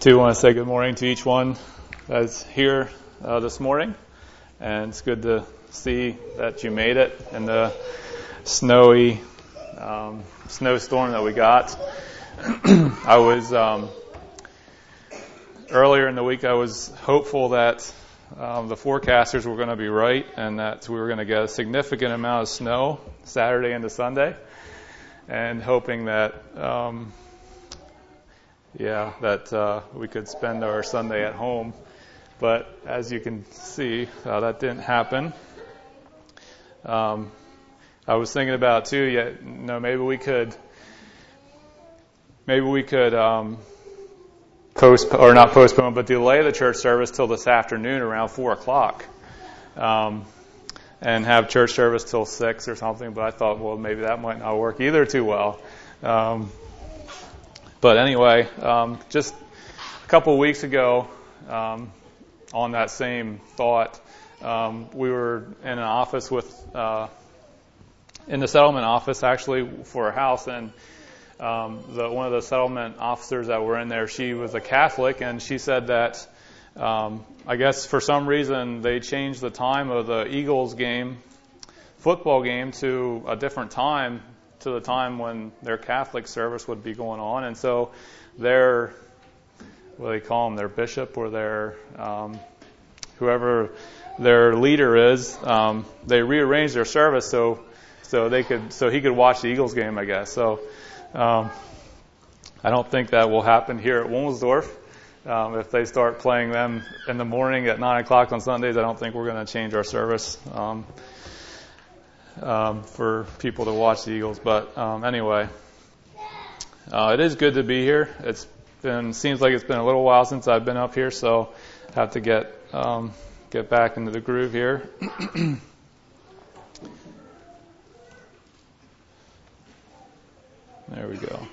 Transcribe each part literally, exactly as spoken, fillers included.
too want to say good morning to each one that's here uh, this morning, and it's good to see that you made it in the snowy um, snowstorm that we got. I was um, earlier in the week I was hopeful that um, the forecasters were going to be right and that we were going to get a significant amount of snow Saturday into Sunday, and hoping that um, Yeah, that uh, we could spend our Sunday at home. But as you can see, uh, that didn't happen. Um, I was thinking about too. Yeah, you know, maybe we could, maybe we could um, postpone or not postpone, but delay the church service till this afternoon around four o'clock, um, and have church service till six or something. But I thought, well, maybe that might not work either too well. Um, But anyway, um, just a couple of weeks ago, um, on that same thought, um, we were in an office with, uh, in the settlement office actually for a house, and um, the, one of the settlement officers that were in there, she was a Catholic, and she said that um, I guess for some reason they changed the time of the Eagles game, football game, to a different time, to the time when their Catholic service would be going on. And so their, what do they call them, their bishop or their, um, whoever their leader is, um, they rearranged their service so so they could, so he could watch the Eagles game, I guess. So um, I don't think that will happen here at Wilmsdorf. Um, if they start playing them in the morning at nine o'clock on Sundays, I don't think we're going to change our service Um Um, for people to watch the Eagles. But um, anyway, uh, it is good to be here. It's been seems like it's been a little while since I've been up here, so I have to get um, get back into the groove here. There we go.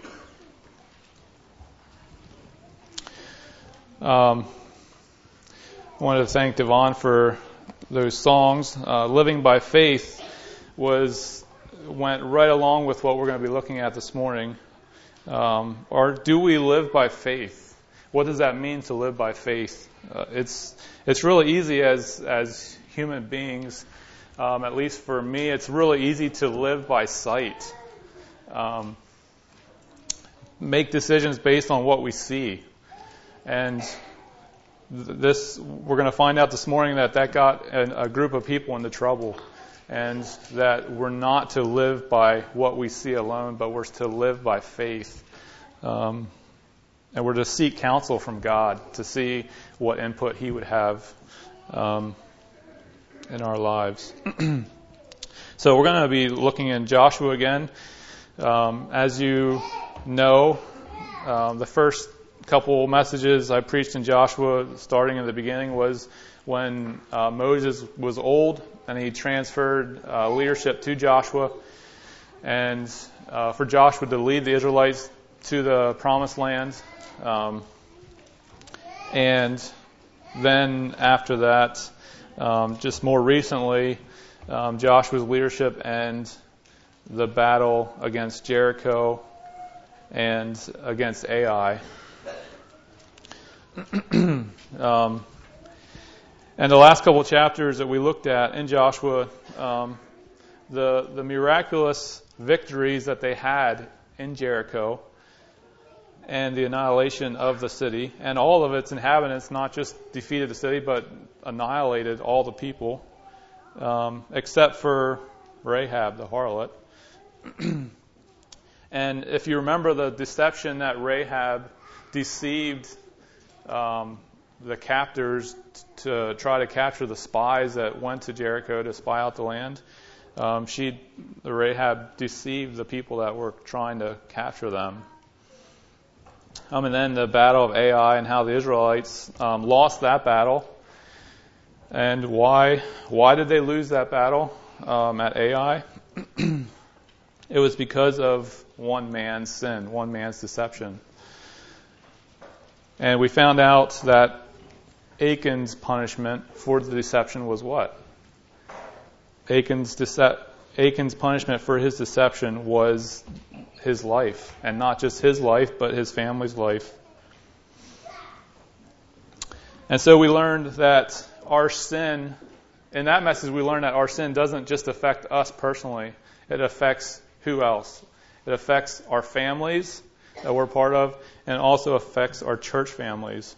Um, I wanted to thank Devon for those songs. Uh, Living by Faith was went right along with what we're going to be looking at this morning. Um, or do we live by faith? What does that mean to live by faith? Uh, it's it's really easy as as human beings. Um, at least for me, it's really easy to live by sight. Um, make decisions based on what we see, and this we're going to find out this morning that that got a, a group of people into trouble. And that we're not to live by what we see alone, but we're to live by faith. Um, and we're to seek counsel from God to see what input He would have um, in our lives. So we're going to be looking in Joshua again. Um, as you know, um, the first couple messages I preached in Joshua, starting in the beginning, was when uh, Moses was old, and he transferred uh, leadership to Joshua, and uh, for Joshua to lead the Israelites to the Promised Land. Um, and then after that, um, just more recently, um, Joshua's leadership and the battle against Jericho and against Ai. um, And the last couple of chapters that we looked at in Joshua, um, the the miraculous victories that they had in Jericho, and the annihilation of the city, and all of its inhabitants, not just defeated the city, but annihilated all the people, um, except for Rahab, the harlot. And if you remember the deception that Rahab deceived um, the captors to try to capture the spies that went to Jericho to spy out the land. Um, she, the Rahab, deceived the people that were trying to capture them. Um, and then the battle of Ai and how the Israelites um, lost that battle. And why? Why did they lose that battle um, at Ai? It was because of one man's sin, one man's deception. And we found out that Achan's punishment for the deception was what? Achan's, dece- Achan's punishment for his deception was his life. And not just his life, but his family's life. And so we learned that our sin, in that message we learned that our sin doesn't just affect us personally. It affects who else? It affects our families that we're part of, and it also affects our church families.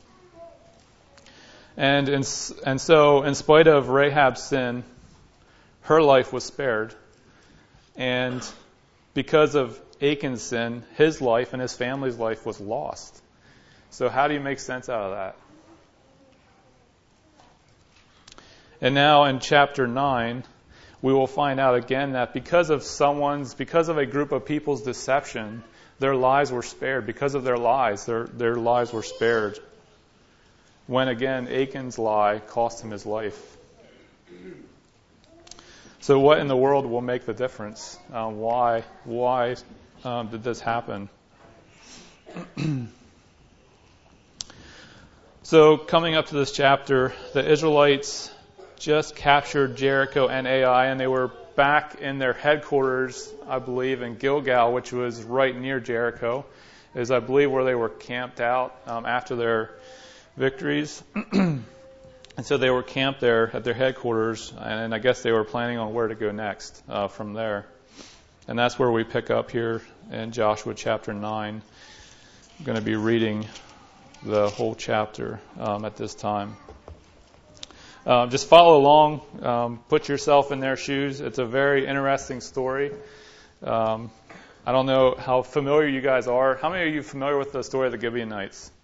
And in, and so, in spite of Rahab's sin, her life was spared. And because of Achan's sin, his life and his family's life was lost. So how do you make sense out of that? And now in chapter nine, we will find out again that because of someone's, because of a group of people's deception, their lives were spared. Because of their lies, their, their lives were spared. When again, Achan's lie cost him his life. So what in the world will make the difference? Uh, why, why um, did this happen? So coming up to this chapter, the Israelites just captured Jericho and Ai, and they were back in their headquarters, I believe, in Gilgal, which was right near Jericho, is I believe where they were camped out um, after their victories. And so they were camped there at their headquarters, and I guess they were planning on where to go next uh, from there. And that's where we pick up here in Joshua chapter nine. I'm going to be reading the whole chapter um, at this time. Um, just follow along, um, put yourself in their shoes. It's a very interesting story. Um, I don't know how familiar you guys are. How many of you are familiar with the story of the Gibeonites?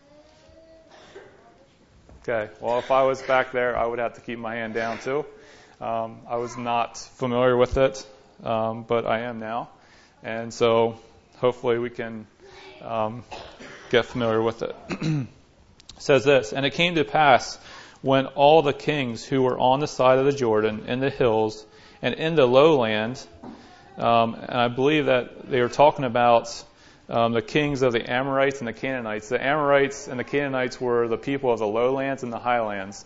Okay, well, if I was back there, I would have to keep my hand down too. Um, I was not familiar with it, um, but I am now. And so hopefully we can um, get familiar with it. It says this, "And it came to pass when all the kings who were on the side of the Jordan, in the hills, and in the lowland," um, and I believe that they were talking about um, the kings of the Amorites and the Canaanites. The Amorites and the Canaanites were the people of the lowlands and the highlands.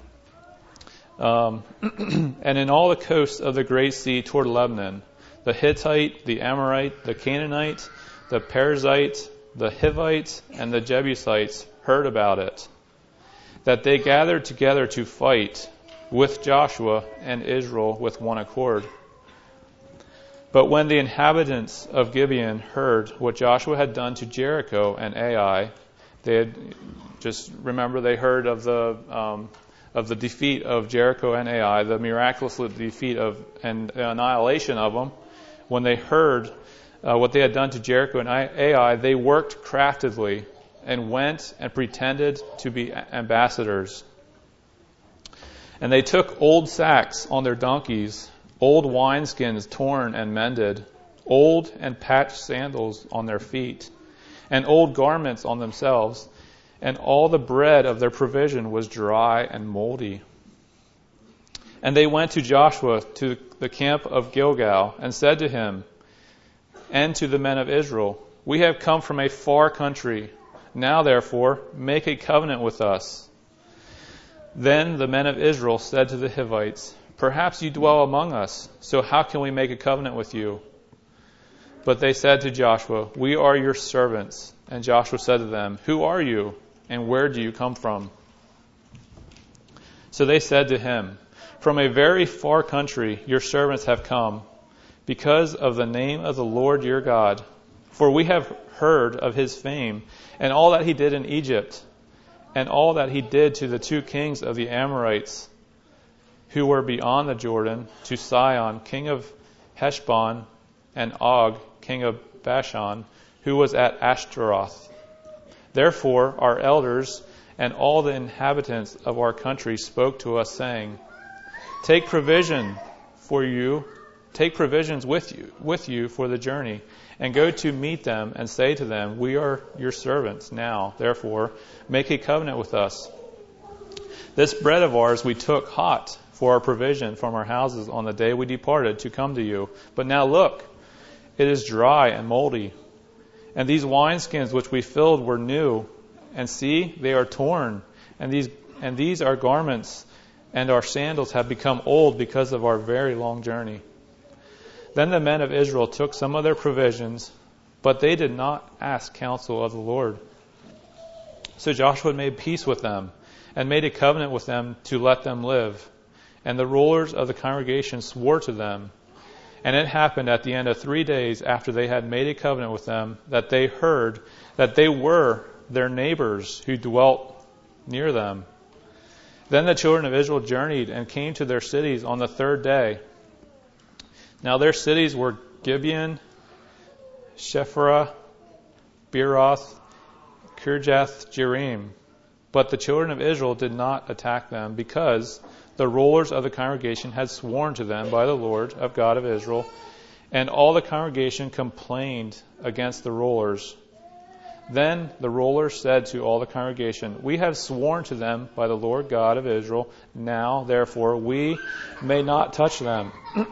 Um, "and in all the coasts of the great sea toward Lebanon, the Hittite, the Amorite, the Canaanite, the Perizzite, the Hivite, and the Jebusites heard about it, that they gathered together to fight with Joshua and Israel with one accord. But when the inhabitants of Gibeon heard what Joshua had done to Jericho and Ai," they had, just remember, they heard of the um, of the defeat of Jericho and Ai, the miraculous defeat of and annihilation of them. When they heard uh, what they had done to Jericho and Ai, they worked craftily and went and pretended to be ambassadors. And they took old sacks on their donkeys, old wineskins torn and mended, old and patched sandals on their feet, and old garments on themselves, and all the bread of their provision was dry and moldy. And they went to Joshua to the camp of Gilgal, and said to him and to the men of Israel, "We have come from a far country. Now, therefore, make a covenant with us." Then the men of Israel said to the Hivites, "Perhaps you dwell among us, so how can we make a covenant with you?" But they said to Joshua, "We are your servants." And Joshua said to them, "Who are you, and where do you come from?" So they said to him, "From a very far country your servants have come, because of the name of the Lord your God. For we have heard of his fame, and all that he did in Egypt, and all that he did to the two kings of the Amorites, who were beyond the Jordan, to Sihon, king of Heshbon, and Og, king of Bashan, who was at Ashtaroth. Therefore our elders and all the inhabitants of our country spoke to us, saying, Take provision for you, take provisions with you, with you for the journey, and go to meet them, and say to them, We are your servants now. Therefore, make a covenant with us. This bread of ours we took hot for our provision from our houses on the day we departed to come to you. But now look, it is dry and moldy. And these wineskins which we filled were new. And see, they are torn. And these and these our garments and our sandals have become old because of our very long journey. Then the men of Israel took some of their provisions, but they did not ask counsel of the Lord. So Joshua made peace with them, and made a covenant with them to let them live. And the rulers of the congregation swore to them. And it happened at the end of three days after they had made a covenant with them that they heard that they were their neighbors who dwelt near them. Then the children of Israel journeyed and came to their cities on the third day. Now their cities were Gibeon, Shephirah, Beeroth, Kirjath Jearim. But the children of Israel did not attack them, because the rulers of the congregation had sworn to them by the Lord of God of Israel, and all the congregation complained against the rulers. Then the rulers said to all the congregation, "We have sworn to them by the Lord God of Israel. Now, therefore, we may not touch them.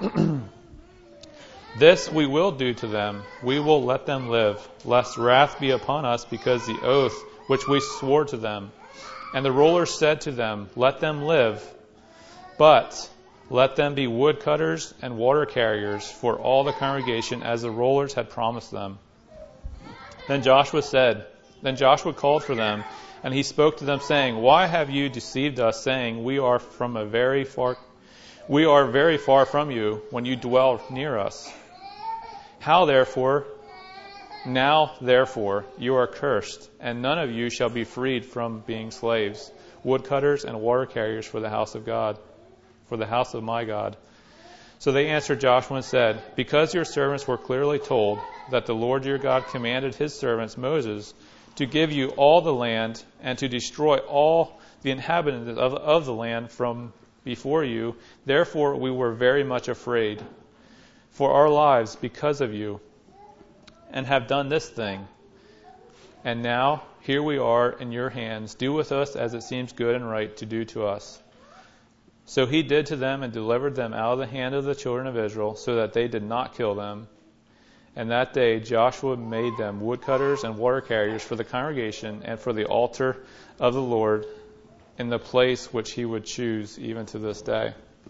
This we will do to them. We will let them live, lest wrath be upon us because the oath which we swore to them." And the rulers said to them, "Let them live, but let them be woodcutters and water carriers for all the congregation, as the rulers had promised them." Then Joshua said, Then Joshua called for them, and he spoke to them, saying, "Why have you deceived us, saying, We are from a very far, we are very far from you, when you dwell near us? How therefore, now therefore, you are cursed, and none of you shall be freed from being slaves, woodcutters and water carriers for the house of God, for the house of my God." So they answered Joshua and said, "Because your servants were clearly told that the Lord your God commanded his servants Moses to give you all the land and to destroy all the inhabitants of, of the land from before you, therefore we were very much afraid for our lives because of you, and have done this thing. And now here we are in your hands. Do with us as it seems good and right to do to us." So he did to them and delivered them out of the hand of the children of Israel, so that they did not kill them. And that day Joshua made them woodcutters and water carriers for the congregation and for the altar of the Lord in the place which he would choose, even to this day.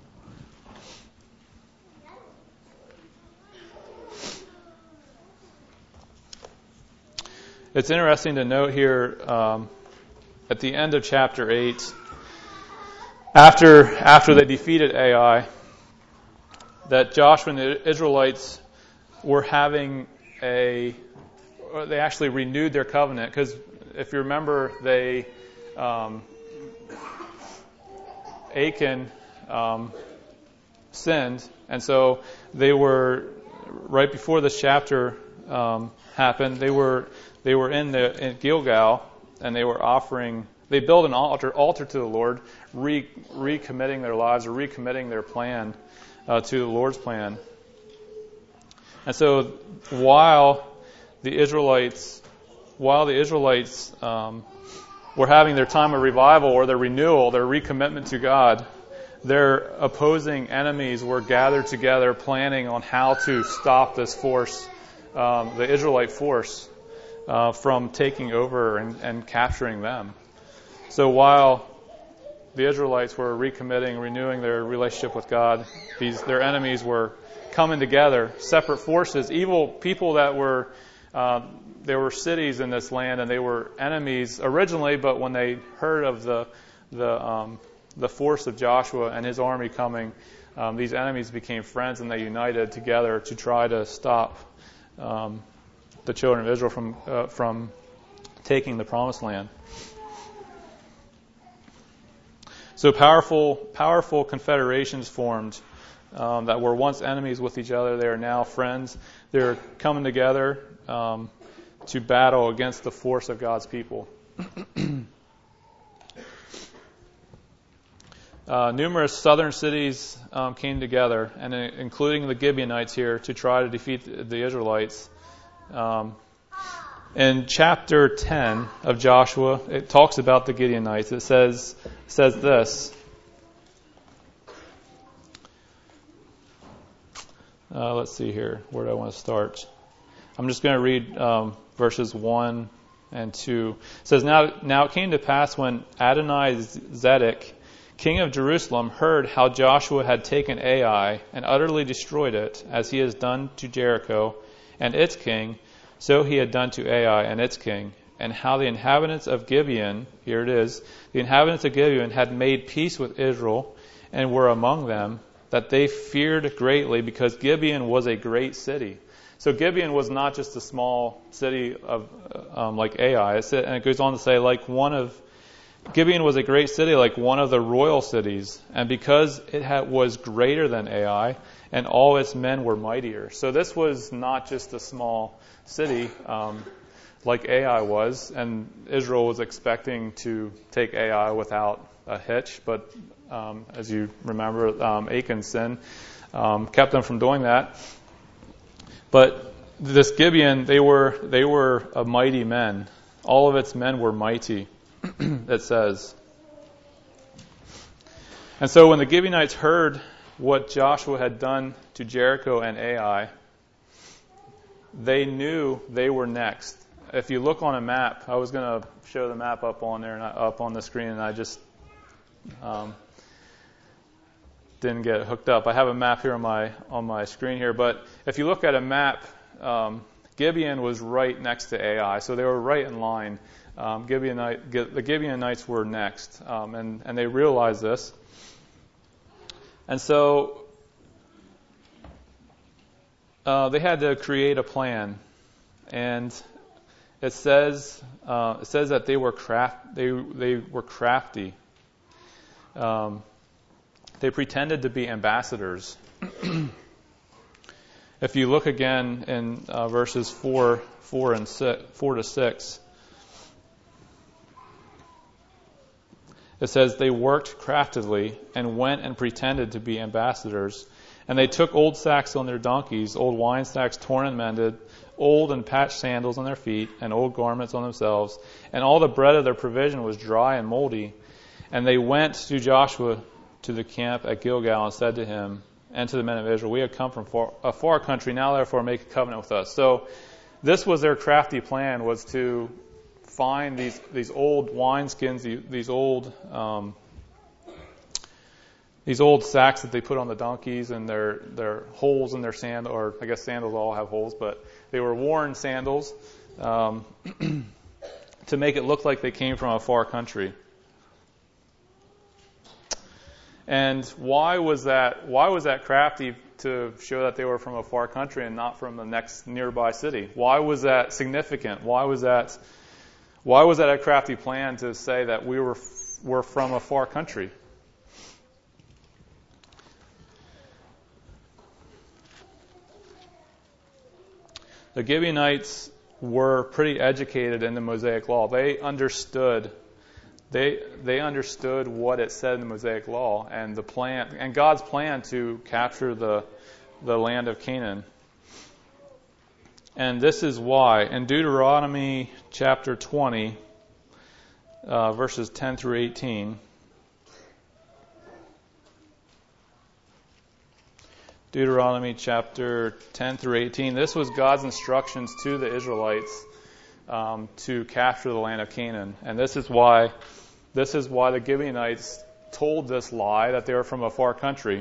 It's interesting to note here um, at the end of chapter eight, after after they defeated Ai, that Joshua and the Israelites were having a, they actually renewed their covenant, because if you remember, they, um, Achan um, sinned, and so they were, right before this chapter um, happened, they were they were in the in Gilgal, and they were offering, they built an altar altar to the Lord, re, recommitting their lives or recommitting their plan uh, to the Lord's plan. And so while the Israelites, while the Israelites um, were having their time of revival or their renewal, their recommitment to God, their opposing enemies were gathered together, planning on how to stop this force, um, the Israelite force, uh, from taking over and, and capturing them. So while the Israelites were recommitting, renewing their relationship with God, these their enemies were coming together, separate forces, evil people that were, uh, there were cities in this land, and they were enemies originally, but when they heard of the the um, the force of Joshua and his army coming, um, these enemies became friends, and they united together to try to stop um, the children of Israel from uh, from taking the promised land. So powerful, powerful confederations formed um, that were once enemies with each other. They are now friends. They're coming together um, to battle against the force of God's people. uh, numerous southern cities um, came together, and uh, including the Gibeonites here, to try to defeat the, the Israelites. Um, in chapter ten of Joshua, it talks about the Gibeonites. It says says this. Uh, let's see here. Where do I want to start? I'm just going to read um, verses one and two. It says, now, now it came to pass when Adoni-Zedek, king of Jerusalem, heard how Joshua had taken Ai and utterly destroyed it, as he has done to Jericho and its king, so he had done to Ai and its king. and how the inhabitants of Gibeon, here it is, the inhabitants of Gibeon had made peace with Israel and were among them, that they feared greatly, because Gibeon was a great city. So Gibeon was not just a small city of um, like Ai. It, and it goes on to say, like one of Gibeon was a great city, like one of the royal cities, and because it had, was greater than Ai, and all its men were mightier. So this was not just a small city um, like Ai was, and Israel was expecting to take Ai without a hitch, but um, as you remember, um, Achan's sin um, kept them from doing that. But this Gibeon, they were they were a mighty men. All of its men were mighty, it says. And so when the Gibeonites heard what Joshua had done to Jericho and Ai, they knew they were next. If you look on a map, I was going to show the map up on there and up on the screen, and I just um, didn't get hooked up. I have a map here on my on my screen here, but if you look at a map, um, Gibeon was right next to Ai, so they were right in line. Um, Gibeonite, the Gibeonites were next, um, and and they realized this, and so uh, they had to create a plan, and it says uh, it says that they were craft they they were crafty. Um, They pretended to be ambassadors. If you look again in uh, verses four, four and six, four to six, it says they worked craftily and went and pretended to be ambassadors. And they took old sacks on their donkeys, old wine sacks torn and mended, old and patched sandals on their feet, and old garments on themselves. And all the bread of their provision was dry and moldy. And they went to Joshua to the camp at Gilgal and said to him and to the men of Israel, "We have come from far, a far country, now therefore make a covenant with us." So this was their crafty plan, was to find these these old wineskins, these old um, these old sacks that they put on the donkeys, and their their holes in their sandal, or I guess sandals all have holes, but they were worn sandals um, to make it look like they came from a far country. And why was that? Why was that crafty, to show that they were from a far country and not from the next nearby city? Why was that significant? Why was that? Why was that a crafty plan to say that we were were from a far country? The Gibeonites were pretty educated in the Mosaic Law. They understood. They they understood what it said in the Mosaic Law and the plan and God's plan to capture the the land of Canaan. And this is why in Deuteronomy chapter twenty, uh, verses ten through eighteen. Deuteronomy chapter ten through eighteen. This was God's instructions to the Israelites um, to capture the land of Canaan, and this is why. This is why the Gibeonites told this lie that they were from a far country.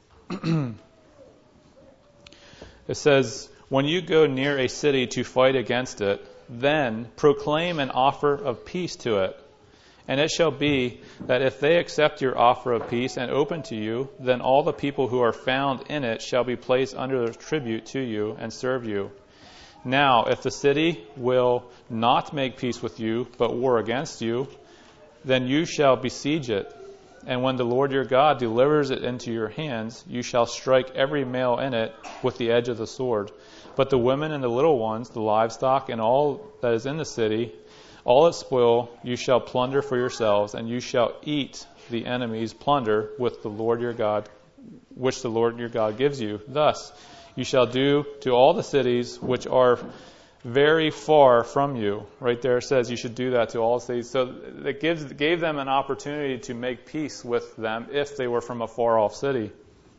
It says, "When you go near a city to fight against it, then proclaim an offer of peace to it. And it shall be that if they accept your offer of peace and open to you, then all the people who are found in it shall be placed under their tribute to you and serve you. Now, if the city will not make peace with you, but war against you, then you shall besiege it. And when the Lord your God delivers it into your hands, you shall strike every male in it with the edge of the sword. But the women and the little ones, the livestock, and all that is in the city, all its spoil, you shall plunder for yourselves, and you shall eat the enemy's plunder with the Lord your God, which the Lord your God gives you. Thus you shall do to all the cities which are very far from you." Right there it says you should do that to all cities. So it gives gave them an opportunity to make peace with them if they were from a far off city.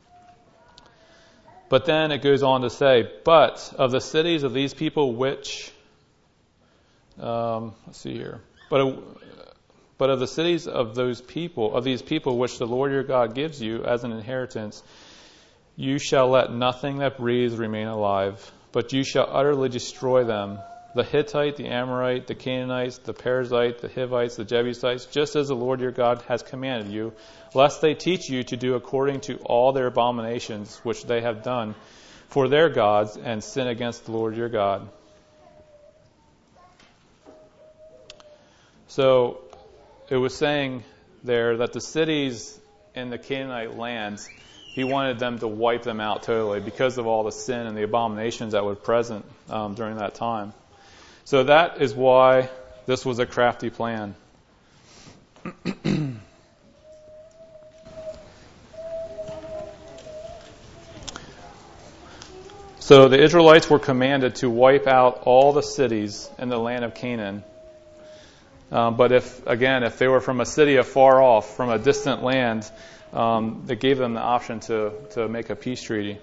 But then it goes on to say, "But of the cities of these people which, um, let's see here, but of, but of the cities of those people, of these people which the Lord your God gives you as an inheritance, you shall let nothing that breathes remain alive. But you shall utterly destroy them, the Hittite, the Amorite, the Canaanites, the Perizzite, the Hivites, the Jebusites, just as the Lord your God has commanded you, lest they teach you to do according to all their abominations which they have done for their gods, and sin against the Lord your God. So it was saying there that the cities in the Canaanite lands, he wanted them to wipe them out totally because of all the sin and the abominations that were present um, during that time. So that is why this was a crafty plan. So the Israelites were commanded to wipe out all the cities in the land of Canaan. Um, but if, again, if they were from a city afar off, from a distant land, um, it gave them the option to, to make a peace treaty.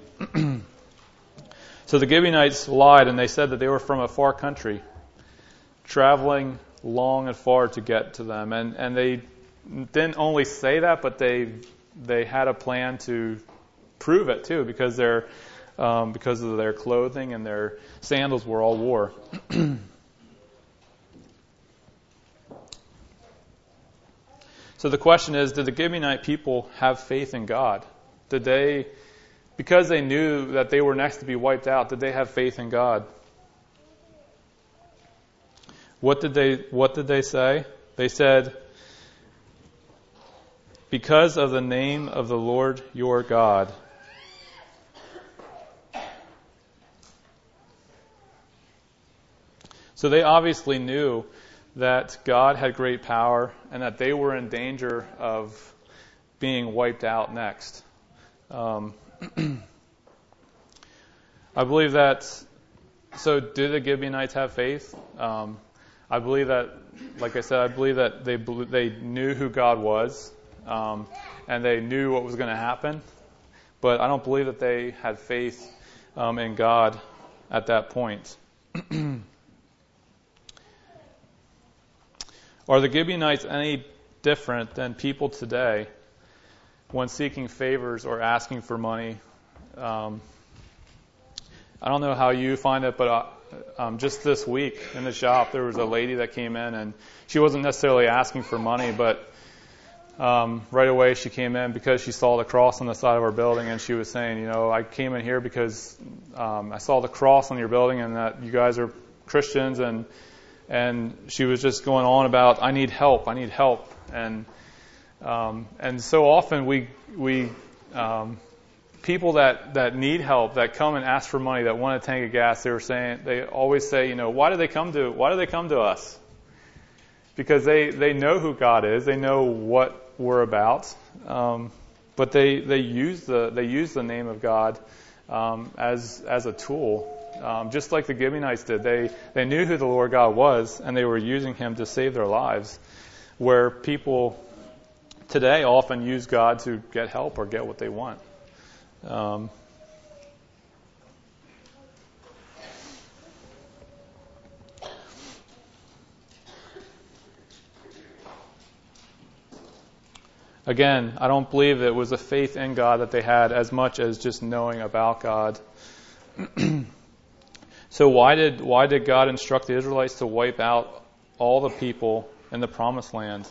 So the Gibeonites lied, and they said that they were from a far country, traveling long and far to get to them. And, and they didn't only say that, but they they had a plan to prove it too, because they're um, because of their clothing and their sandals were all war. So the question is, did the Gibeonite people have faith in God? Did they, because they knew that they were next to be wiped out, did they have faith in God? What did they what did they say? They said, because of the name of the Lord your God. So they obviously knew that God had great power and that they were in danger of being wiped out next. Um, I believe that, so did the Gibeonites have faith? Um, I believe that, like I said, I believe that they they knew who God was, um, and they knew what was going to happen, but I don't believe that they had faith um, in God at that point. Are the Gibeonites any different than people today when seeking favors or asking for money? Um, I don't know how you find it, but uh, um, just this week in the shop, there was a lady that came in, and she wasn't necessarily asking for money, but um, right away she came in because she saw the cross on the side of our building, and she was saying, you know, I came in here because um, I saw the cross on your building and that you guys are Christians, and And she was just going on about, I need help, I need help. And um, and so often we we um, people that, that need help, that come and ask for money, that want a tank of gas, they were saying, they always say, you know, why do they come to why do they come to us? Because they, they know who God is, they know what we're about, um, but they they use the they use the name of God um, as as a tool. Um, just like the Gibeonites did. They they knew who the Lord God was, and they were using him to save their lives, where people today often use God to get help or get what they want. Um, again, I don't believe it was a faith in God that they had as much as just knowing about God. So why did why did God instruct the Israelites to wipe out all the people in the Promised Land?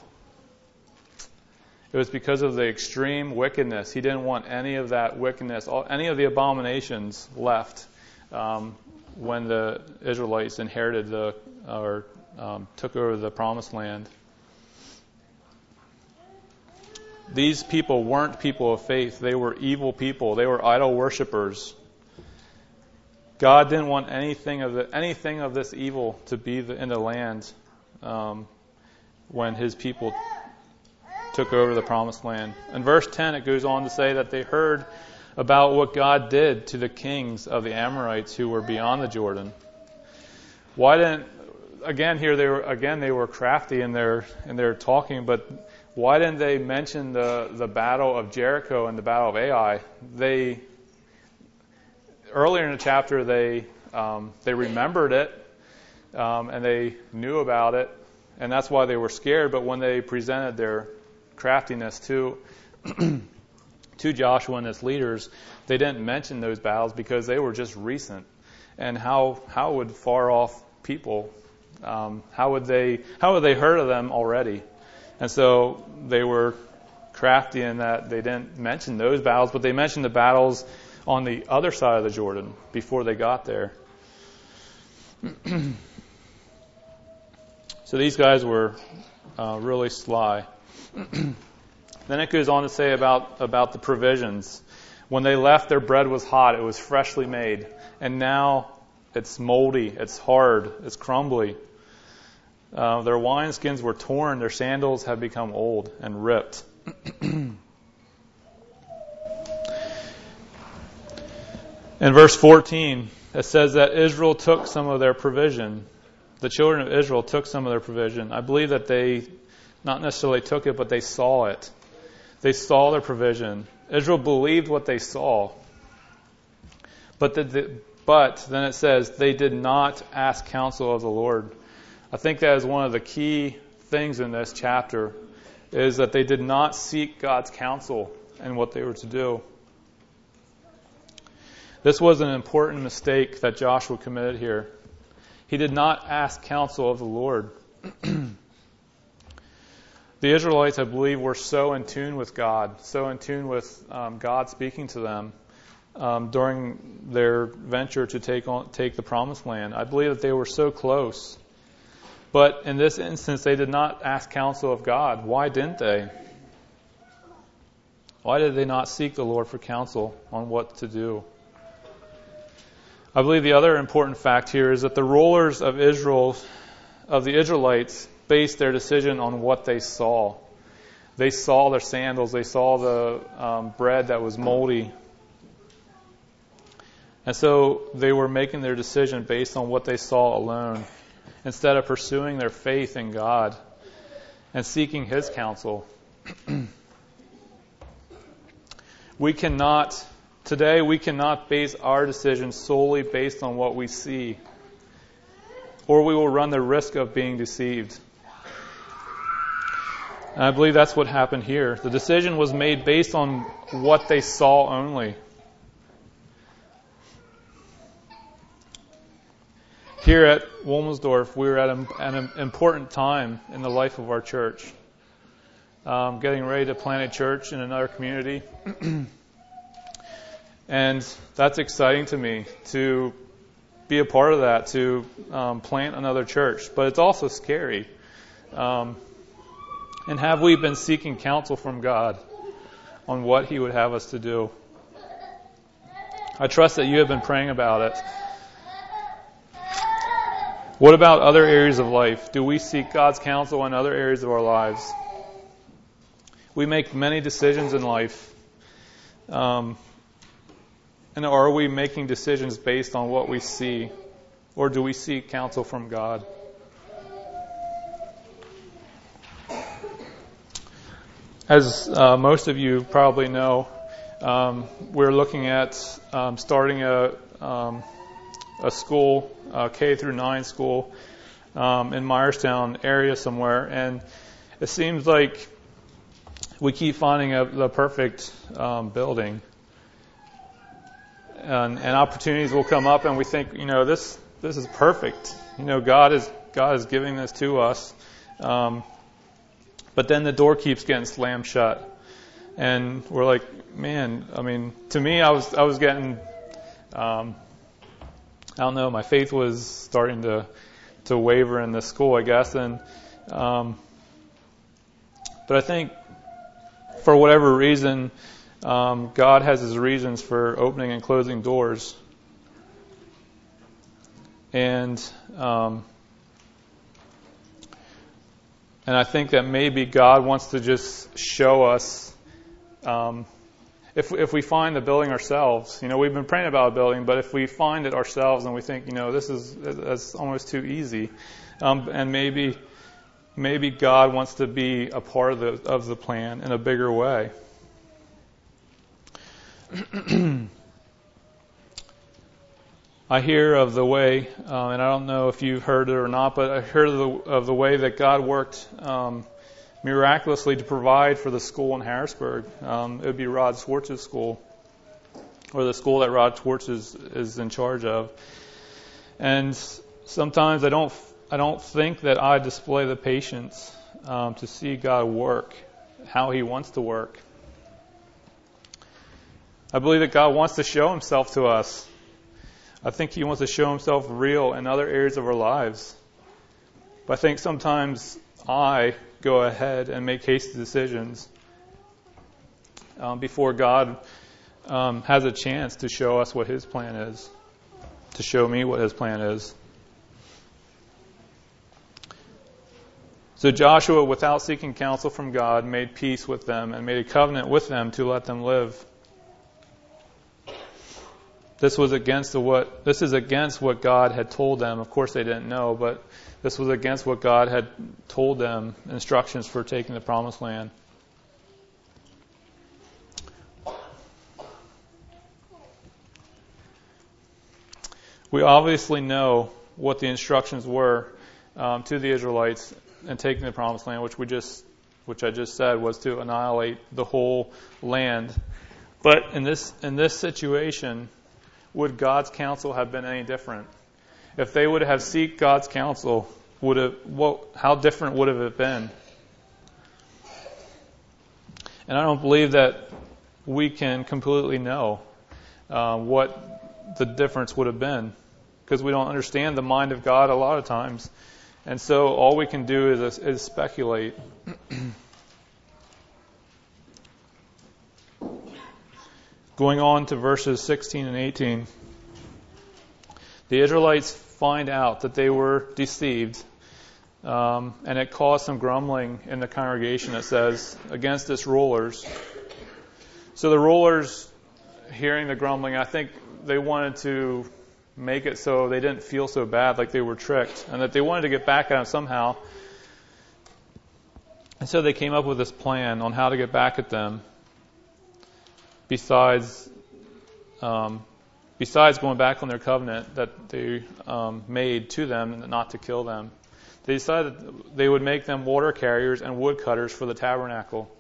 It was because of the extreme wickedness. He didn't want any of that wickedness, any of the abominations left um, when the Israelites inherited the or um, took over the Promised Land. These people weren't people of faith. They were evil people. They were idol worshipers. God didn't want anything of the, anything of this evil to be the, in the land um, when his people took over the Promised Land. In verse ten, it goes on to say that they heard about what God did to the kings of the Amorites who were beyond the Jordan. Why didn't, again here they were again they were crafty in their in their talking, but why didn't they mention the the battle of Jericho and the battle of Ai? They Earlier in the chapter, they um, they remembered it, um, and they knew about it, and that's why they were scared. But when they presented their craftiness to to Joshua and his leaders, they didn't mention those battles because they were just recent. And how how would far off people. Um, how would they how would they heard of them already? And so they were crafty in that they didn't mention those battles, but they mentioned the battles on the other side of the Jordan before they got there. So these guys were uh, really sly. Then it goes on to say about, about the provisions. When they left, their bread was hot. It was freshly made. And now it's moldy. It's hard. It's crumbly. Uh, their wineskins were torn. Their sandals have become old and ripped. In verse fourteen, it says that Israel took some of their provision. The children of Israel took some of their provision. I believe that they not necessarily took it, but they saw it. They saw their provision. Israel believed what they saw. But, the, the, but then it says they did not ask counsel of the Lord. I think that is one of the key things in this chapter, is that they did not seek God's counsel in what they were to do. This was an important mistake that Joshua committed here. He did not ask counsel of the Lord. The Israelites, I believe, were so in tune with God, so in tune with um, God speaking to them um, during their venture to take on, take the promised land. I believe that they were so close. But in this instance, they did not ask counsel of God. Why didn't they? Why did they not seek the Lord for counsel on what to do? I believe the other important fact here is that the rulers of Israel, of the Israelites, based their decision on what they saw. They saw their sandals. They saw the um, bread that was moldy. And so they were making their decision based on what they saw alone, instead of pursuing their faith in God and seeking His counsel. We cannot, today we cannot base our decisions solely based on what we see, or we will run the risk of being deceived. And I believe that's what happened here. The decision was made based on what they saw only. Here at Wilmersdorf, we were at an, an important time in the life of our church. Um, getting ready to plant a church in another community. And that's exciting to me, to be a part of that, to um, plant another church. But it's also scary. Um, and have we been seeking counsel from God on what He would have us to do? I trust that you have been praying about it. What about other areas of life? Do we seek God's counsel in other areas of our lives? We make many decisions in life. Um, and are we making decisions based on what we see? Or do we seek counsel from God? As uh, most of you probably know, um, we're looking at um, starting a um, a school, a K through nine school, um, in Myerstown area somewhere, and it seems like we keep finding a, the perfect um, building, and, and opportunities will come up, and we think, you know, this this is perfect. You know, God is God is giving this to us, um, but then the door keeps getting slammed shut, and we're like, man. I mean, to me, I was I was getting. Um, I don't know, my faith was starting to to waver in this school, I guess. And um, but I think for whatever reason, um, God has His reasons for opening and closing doors. And um, and I think that maybe God wants to just show us, um, If if we find the building ourselves, you know, we've been praying about a building, but if we find it ourselves and we think, you know, this is that's almost too easy, um, and maybe maybe God wants to be a part of the of the plan in a bigger way. I hear of the way, uh, and I don't know if you've heard it or not, but I heard of the of the way that God worked. Um, miraculously to provide for the school in Harrisburg. Um, it would be Rod Schwartz's school, or the school that Rod Schwartz is, is in charge of. And Sometimes I don't I don't think that I display the patience um, to see God work, how He wants to work. I believe that God wants to show Himself to us. I think He wants to show Himself real in other areas of our lives. But I think sometimes I go ahead and make hasty decisions um, before God um, has a chance to show us what His plan is, to show me what His plan is. So Joshua, without seeking counsel from God, made peace with them and made a covenant with them to let them live. This was against the what this is against what God had told them. Of course they didn't know, but this was against what God had told them, instructions for taking the promised land. We obviously know what the instructions were um, to the Israelites in taking the promised land, which we just which I just said was to annihilate the whole land. But in this in this situation, would God's counsel have been any different? If they would have sought God's counsel, would have what? How different would have it been? And I don't believe that we can completely know uh, what the difference would have been, because we don't understand the mind of God a lot of times, and so all we can do is, is speculate. Going on to verses sixteen and eighteen, the Israelites find out that they were deceived, um, and it caused some grumbling in the congregation, it says, against its rulers. So the rulers, hearing the grumbling, I think they wanted to make it so they didn't feel so bad, like they were tricked, and that they wanted to get back at them somehow. And so they came up with this plan on how to get back at them. Besides, um, besides going back on their covenant that they um, made to them, not to kill them, they decided they would make them water carriers and wood cutters for the tabernacle.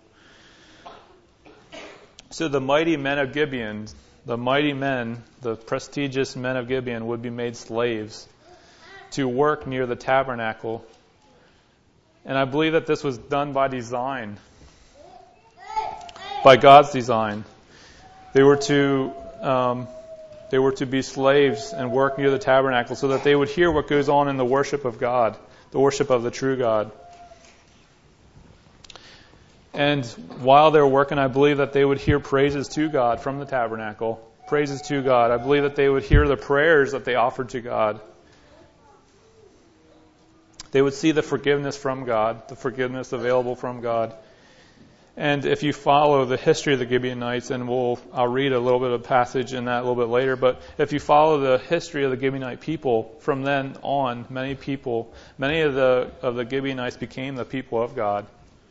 So the mighty men of Gibeon, the mighty men, the prestigious men of Gibeon, would be made slaves to work near the tabernacle. And I believe that this was done by design, by God's design. They were to um, they were to be slaves and work near the tabernacle so that they would hear what goes on in the worship of God, the worship of the true God. And while they were working, I believe that they would hear praises to God from the tabernacle, praises to God. I believe that they would hear the prayers that they offered to God. They would see the forgiveness from God, the forgiveness available from God. And if you follow the history of the Gibeonites, and we'll I'll read a little bit of passage in that a little bit later, but if you follow the history of the Gibeonite people, from then on, many people, many of the of the Gibeonites became the people of God.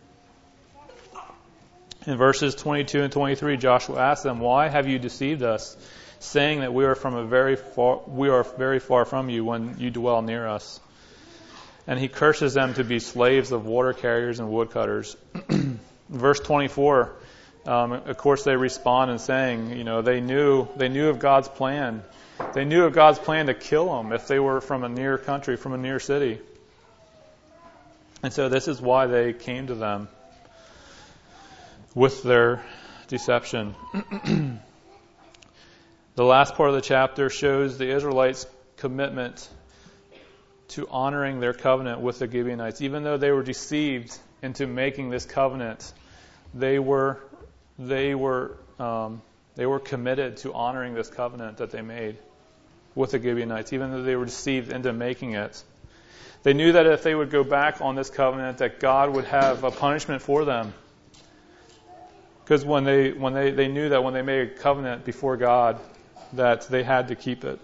In verses twenty-two and twenty-three, Joshua asked them, "Why have you deceived us, saying that we are from a very far we are very far from you when you dwell near us?" And he curses them to be slaves of water carriers and woodcutters. Verse twenty-four, um, of course, they respond in saying, you know, they knew they knew of God's plan. They knew of God's plan to kill them if they were from a near country, from a near city. And so this is why they came to them with their deception. The last part of the chapter shows the Israelites' commitment to honoring their covenant with the Gibeonites. Even though they were deceived into making this covenant, they were they were um, they were committed to honoring this covenant that they made with the Gibeonites, even though they were deceived into making it. They knew that if they would go back on this covenant, that God would have a punishment for them. Because when they when they, they knew that when they made a covenant before God, that they had to keep it.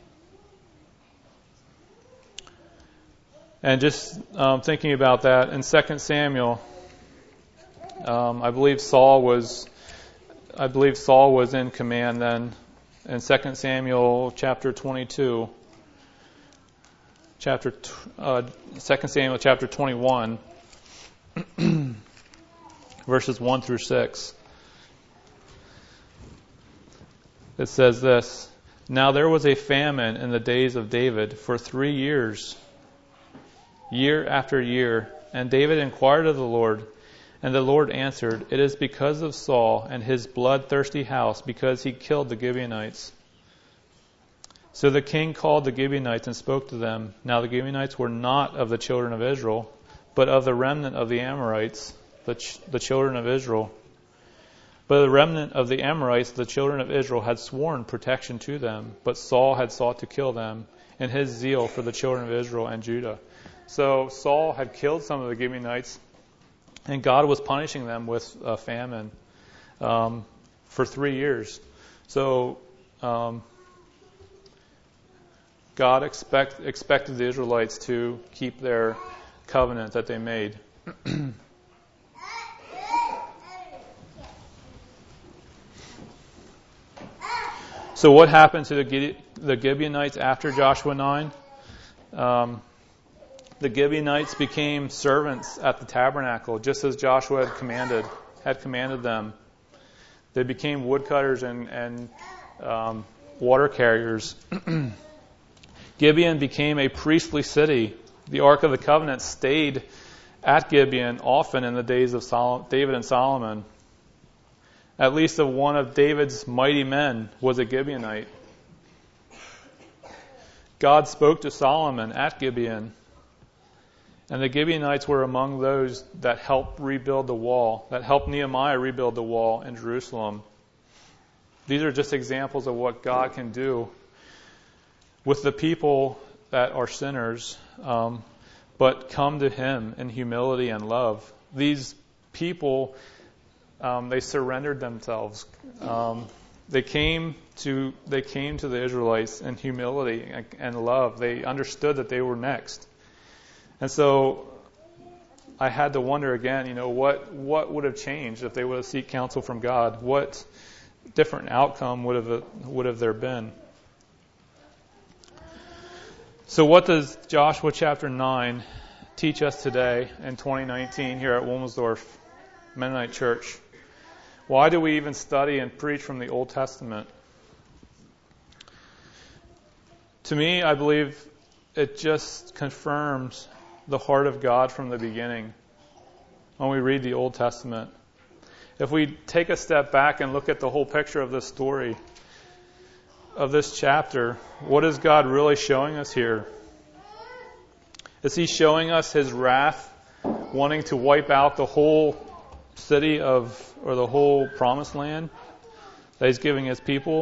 And just um, thinking about that, in Second Samuel, um, I believe Saul was, I believe Saul was in command then. In Second Samuel chapter twenty-two, chapter uh, Second Samuel chapter twenty-one, verses one through six. It says this: Now there was a famine in the days of David for three years, year after year. And David inquired of the Lord, and the Lord answered, It is because of Saul and his bloodthirsty house, because he killed the Gibeonites. So the king called the Gibeonites and spoke to them. Now the Gibeonites were not of the children of Israel, but of the remnant of the Amorites, the, ch- the children of Israel. But the remnant of the Amorites, the children of Israel, had sworn protection to them, but Saul had sought to kill them in his zeal for the children of Israel and Judah. So Saul had killed some of the Gibeonites, and God was punishing them with a famine um, for three years. So um, God expect, expected the Israelites to keep their covenant that they made. So what happened to the, the Gibeonites after Joshua nine? Um, the Gibeonites became servants at the tabernacle, just as Joshua had commanded, had commanded them. They became woodcutters and, and um, water carriers. Gibeon became a priestly city. The Ark of the Covenant stayed at Gibeon often in the days of Sol- David and Solomon. At least of one of David's mighty men was a Gibeonite. God spoke to Solomon at Gibeon, and the Gibeonites were among those that helped rebuild the wall, that helped Nehemiah rebuild the wall in Jerusalem. These are just examples of what God can do with the people that are sinners, um, but come to Him in humility and love. These people, um, they surrendered themselves. Um, they came to they came to the Israelites in humility and, and love. They understood that they were next, and so I had to wonder again. You know, what what would have changed if they would have sought counsel from God? What different outcome would have would have there been? So what does Joshua chapter nine teach us today in twenty nineteen here at Wilmersdorf Mennonite Church? Why do we even study and preach from the Old Testament? To me, I believe it just confirms the heart of God from the beginning when we read the Old Testament. If we take a step back and look at the whole picture of this story, of this chapter, what is God really showing us here? Is He showing us His wrath, wanting to wipe out the whole city of, or the whole promised land that He's giving His people?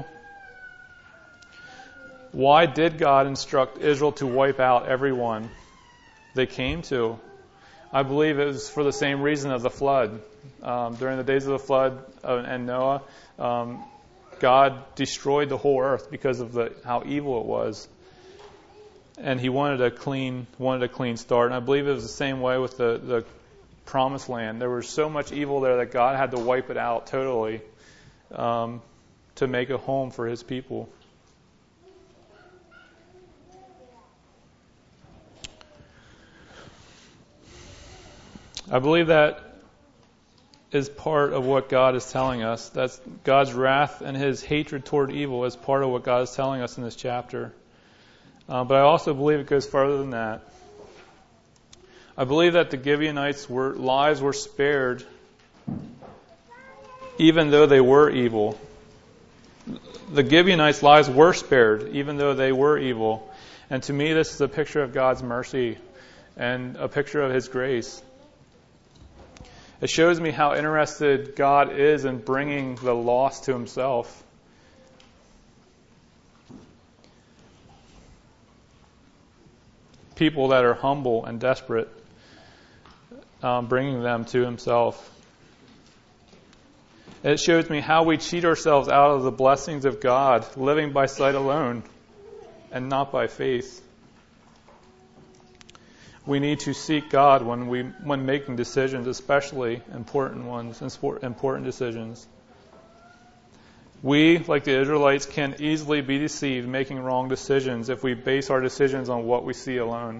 Why did God instruct Israel to wipe out everyone they came to? I believe it was for the same reason of the flood. Um, during the days of the flood uh, and Noah, um, God destroyed the whole earth because of the how evil it was, and He wanted a clean wanted a clean start. And I believe it was the same way with the, the promised land. There was so much evil there that God had to wipe it out totally um, to make a home for His people. I believe that is part of what God is telling us. That's God's wrath and His hatred toward evil is part of what God is telling us in this chapter. Uh, but I also believe it goes further than that. I believe that the Gibeonites' were, lives were spared even though they were evil. The Gibeonites' lives were spared even though they were evil. And to me, this is a picture of God's mercy and a picture of His grace. It shows me how interested God is in bringing the lost to Himself. People that are humble and desperate, um, bringing them to Himself. It shows me how we cheat ourselves out of the blessings of God, living by sight alone and not by faith. We need to seek God when we when making decisions, especially important ones, important decisions. We, like the Israelites, can easily be deceived making wrong decisions if we base our decisions on what we see alone.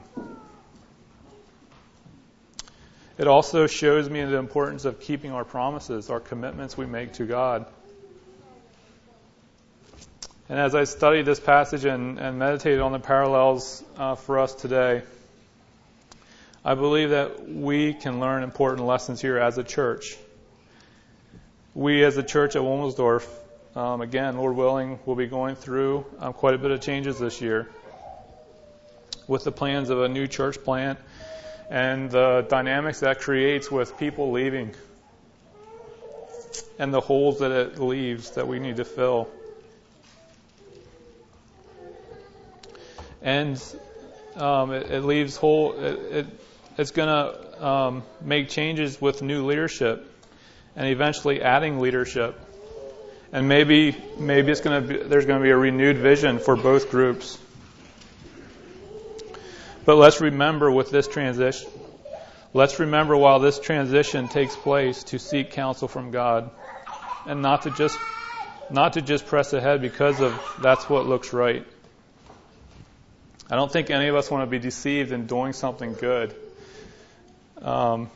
It also shows me the importance of keeping our promises, our commitments we make to God. And as I studied this passage and, and meditated on the parallels uh, for us today, I believe that we can learn important lessons here as a church. We as a church at Wilmersdorf, um, again, Lord willing, will be going through um, quite a bit of changes this year with the plans of a new church plant and the dynamics that creates with people leaving and the holes that it leaves that we need to fill. And um, it, it leaves whole. It, it, it's going to um, make changes with new leadership, and eventually adding leadership. And maybe maybe it's going to be there's going to be a renewed vision for both groups. But let's remember with this transition, let's remember while this transition takes place to seek counsel from God, and not to just not to just press ahead because of that's what looks right. I don't think any of us want to be deceived in doing something good um,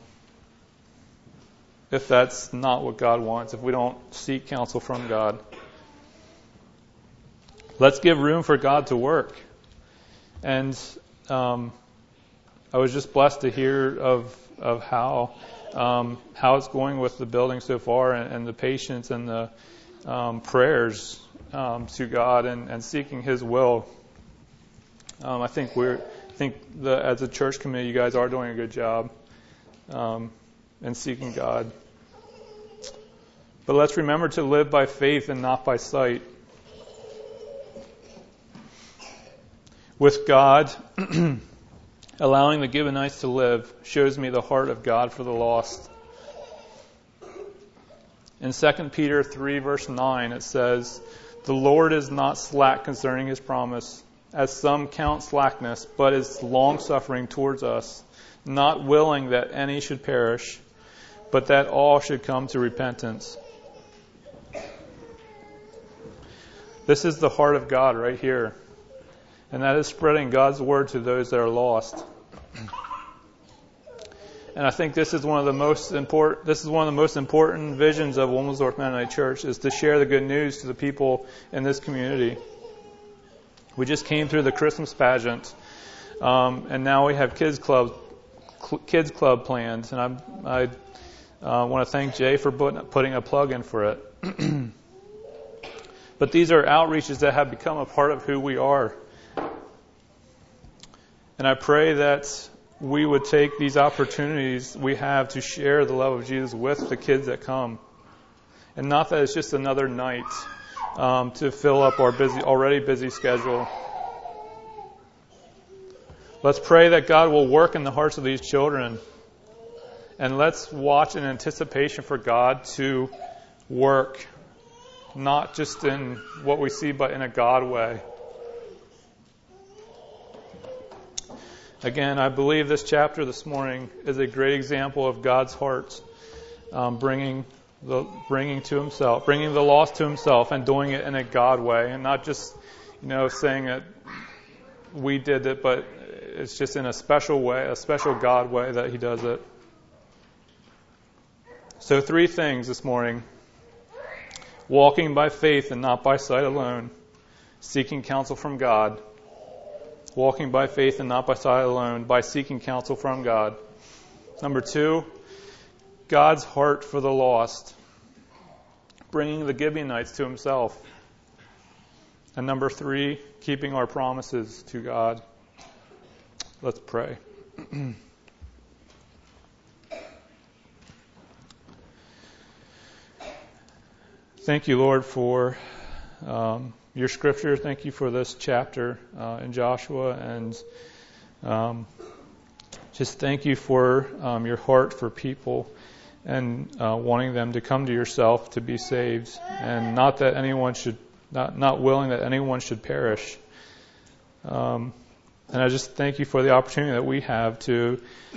if that's not what God wants, if we don't seek counsel from God. Let's give room for God to work. And um, I was just blessed to hear of of how um, how it's going with the building so far, and, and the patience and the um, prayers um, to God and, and seeking His will. Um, I think we're, I think the, as a church committee, you guys are doing a good job um, in seeking God. But let's remember to live by faith and not by sight. With God, allowing the Gibeonites to live shows me the heart of God for the lost. In Second Peter three, verse nine, it says, "The Lord is not slack concerning His promise, as some count slackness, but is long-suffering towards us, not willing that any should perish, but that all should come to repentance." This is the heart of God right here. And that is spreading God's word to those that are lost. And I think this is one of the most important this is one of the most important visions of Wilmersdorf Mennonite Church, is to share the good news to the people in this community. We just came through the Christmas pageant, um, and now we have kids club, cl- kids club planned, and I, I uh, want to thank Jay for put, putting a plug in for it. But these are outreaches that have become a part of who we are, and I pray that we would take these opportunities we have to share the love of Jesus with the kids that come, and not that it's just another night Um, to fill up our busy, already busy schedule. Let's pray that God will work in the hearts of these children. And let's watch in anticipation for God to work, not just in what we see, but in a God way. Again, I believe this chapter this morning is a great example of God's heart um, bringing The bringing to Himself, bringing the lost to Himself, and doing it in a God way, and not just, you know, saying that we did it, but it's just in a special way, a special God way that He does it. So three things this morning: walking by faith and not by sight alone, seeking counsel from God. Walking by faith and not by sight alone, by seeking counsel from God. Number two, God's heart for the lost, bringing the Gibeonites to Himself. And number three, keeping our promises to God. Let's pray. Thank you, Lord, for um, your scripture. Thank you for this chapter uh, in Joshua, and um, just thank you for um, your heart for people, and uh, wanting them to come to yourself to be saved, and not that anyone should, not not willing that anyone should perish. Um, and I just thank you for the opportunity that we have to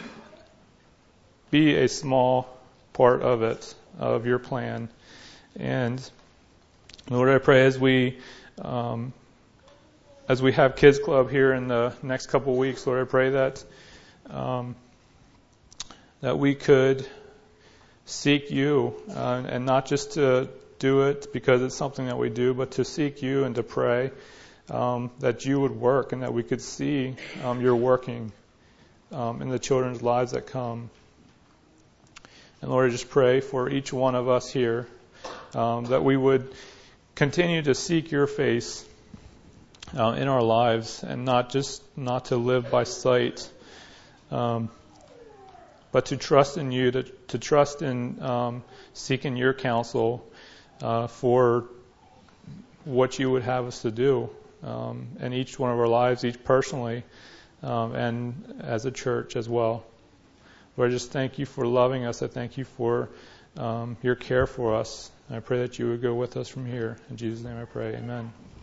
be a small part of it, of your plan. And Lord, I pray as we um, as we have Kids Club here in the next couple of weeks, Lord, I pray that um, that we could seek you, uh, and not just to do it because it's something that we do, but to seek you and to pray um, that you would work and that we could see um, your working um, in the children's lives that come. And Lord, I just pray for each one of us here um, that we would continue to seek your face uh, in our lives and not just not to live by sight, um, but to trust in you, to, to trust in um, seeking your counsel uh, for what you would have us to do um, in each one of our lives, each personally, um, and as a church as well. Lord, I just thank you for loving us. I thank you for um, your care for us. I pray that you would go with us from here. In Jesus' name I pray. Amen.